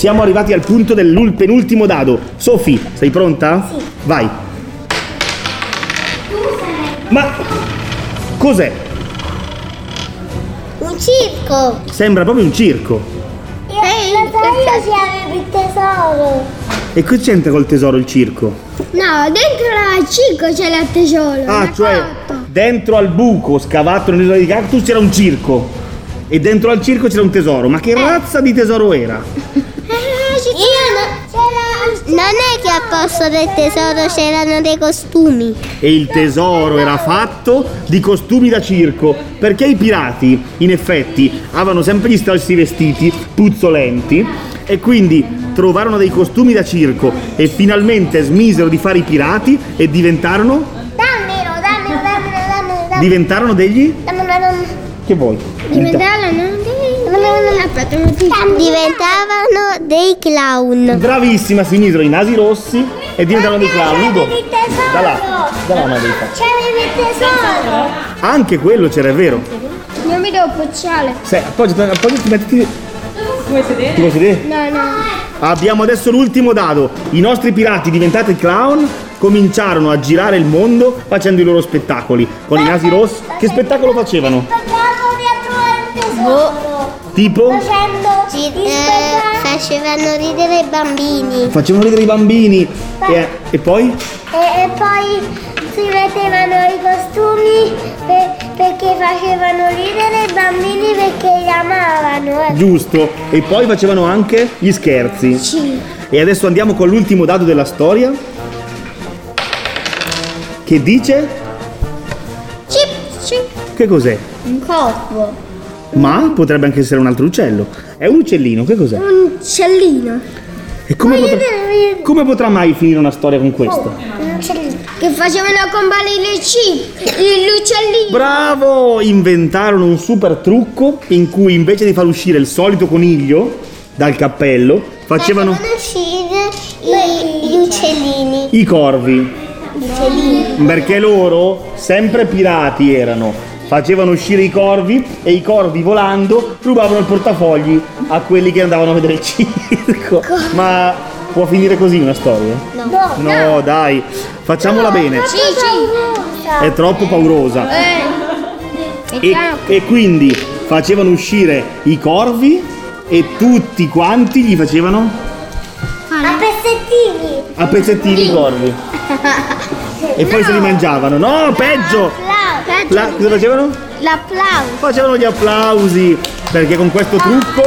Siamo arrivati al punto del penultimo dado. Sofì, sei pronta? Sì. Vai. Ma cos'è? Un circo. Sembra proprio un circo. Io si aveva il tesoro. E che c'entra col tesoro il circo? No, dentro al circo c'è il tesoro. Ah, cioè dentro al buco scavato nell'isola di Cactus c'era un circo. E dentro al circo c'era un tesoro. Ma che razza di tesoro era? Non è che al posto del tesoro c'erano dei costumi. E il tesoro era fatto di costumi da circo, perché i pirati in effetti avevano sempre gli stessi vestiti puzzolenti e quindi trovarono dei costumi da circo e finalmente smisero di fare i pirati e diventarono diventarono degli che vuoi? Diventavano dei clown. Bravissima, si misero i nasi rossi e diventarono dei clown. Ludo, da là ma devi fare. C'avevi il tesoro. Anche quello c'era, è vero. Non mi devo appoggiare. Appoggiati, mettiti. Vuoi sedere? Ti vuoi sedere? No. Abbiamo adesso l'ultimo dado. I nostri pirati diventati clown cominciarono a girare il mondo facendo i loro spettacoli con i nasi rossi. Che spettacolo facevano? Tipo? Facevano ridere i bambini. Facevano ridere i bambini. E poi? E poi si mettevano i costumi perché facevano ridere i bambini perché li amavano. Giusto. E poi facevano anche gli scherzi. Sì. E adesso andiamo con l'ultimo dado della storia. Che dice? Cip. Che cos'è? Un corpo. Ma potrebbe anche essere un altro uccello. È un uccellino, che cos'è? Un uccellino. E come potrà mai finire una storia con questo? Un uccellino. Che facevano comparire l'uccellino. Bravo! Inventarono un super trucco in cui invece di far uscire il solito coniglio dal cappello facevano uscire gli uccellini. i corvi. Perché loro, sempre pirati erano, facevano uscire i corvi e i corvi volando rubavano il portafogli a quelli che andavano a vedere il circo. Ma può finire così una storia? No, dai, facciamola bene. Sì. È troppo paurosa. E quindi facevano uscire i corvi e tutti quanti gli facevano a pezzettini i corvi. E poi se li mangiavano. No, peggio! Cosa facevano? L'applauso. Facevano gli applausi, perché con questo trucco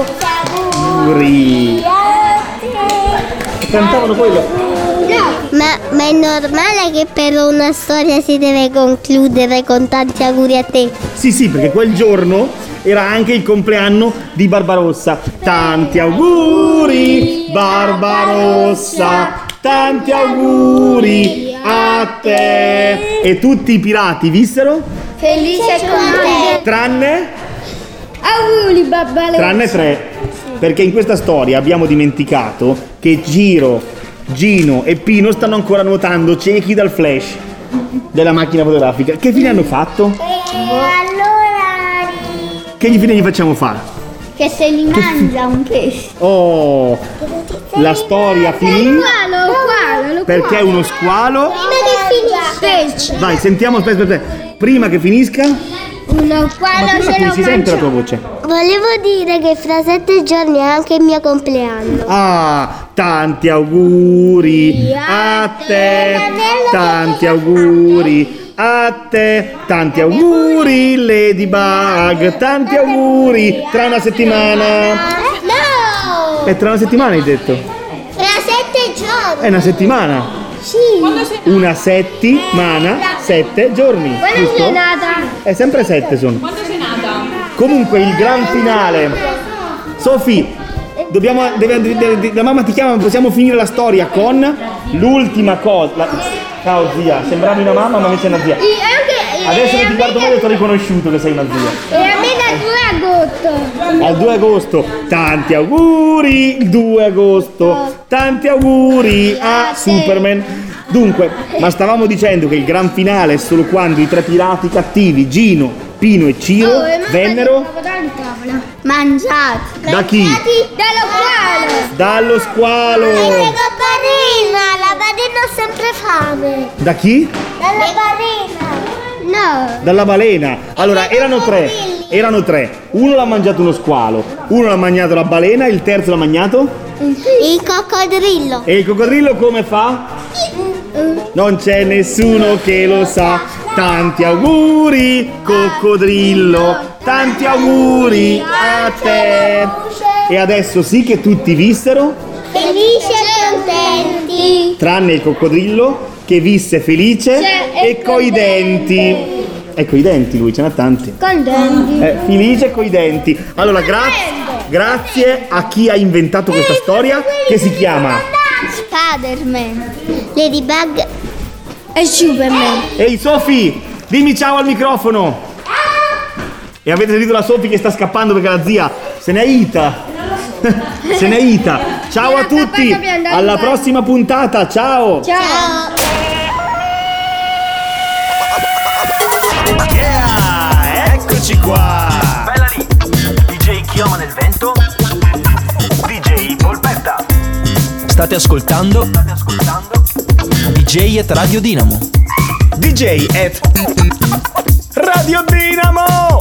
cantavano quello. Ma è normale che per una storia si deve concludere con tanti auguri a te? Sì, perché quel giorno era anche il compleanno di Barbarossa. Tanti auguri Barbarossa, tanti auguri a te. E tutti i pirati vissero Felice con te. tranne Auguri Barbarossa. tranne 3, perché in questa storia abbiamo dimenticato che Gino e Pino stanno ancora nuotando ciechi dal flash della macchina fotografica. Che fine hanno fatto? Allora Che fine gli facciamo fare? che se li mangia un pesce. Oh, la storia finì perché è uno squalo. Pesce. Vai, sentiamo, aspetta. Prima che finisca. Uno squalo se lo Si sente la tua mangia. voce. Volevo dire che fra 7 giorni è anche il mio compleanno. Ah, tanti auguri a te, tanti auguri a te, tanti auguri Ladybug, tanti auguri tra una settimana. No! È tra una settimana hai detto? Fra 7 giorni. È una settimana. Sì. Una settimana, 7 giorni. Quando giusto? sei nata? È sempre 7 sono. Quando sei nata? Comunque il gran finale. Sofì, la mamma ti chiama, possiamo finire la storia con l'ultima cosa. Ciao zia, sembravi una mamma ma invece è una zia. Adesso che ti guardo meglio ti ho riconosciuto che sei una zia. E a me da 2 agosto. Al 2 agosto, tanti auguri, il 2 agosto, tanti auguri a Superman. Dunque, ma stavamo dicendo che il gran finale è solo quando i 3 pirati cattivi, Gino, Pino e Ciro vennero mangiati. da chi? Dallo squalo. La balena ha sempre fame. Da chi? Dalla balena. No. Dalla balena. Allora, erano tre. Uno l'ha mangiato uno squalo, uno l'ha mangiato la balena, il terzo l'ha mangiato? Il coccodrillo. E il coccodrillo come fa? Non c'è nessuno che lo sa. Tanti auguri, coccodrillo. Tanti auguri a te. E adesso sì che tutti vissero Felici e contenti. tranne il coccodrillo che visse felice e coi denti. E coi denti lui, ce n'ha tanti. Contenti. Felice e coi denti. Allora, grazie a chi ha inventato questa storia che si chiama Spider-Man, Ladybug e Superman. Ehi Sofi, dimmi ciao al microfono. E avete sentito la Sofi che sta scappando perché la zia se n'è ita. Se n'è ita. Ciao a tutti, alla prossima puntata, ciao. Ciao. Yeah, eccoci qua. Bella lì. DJ Chioma nel vento. DJ Polpetta. State ascoltando DJ at Radio Dinamo. DJ at Radio Dinamo.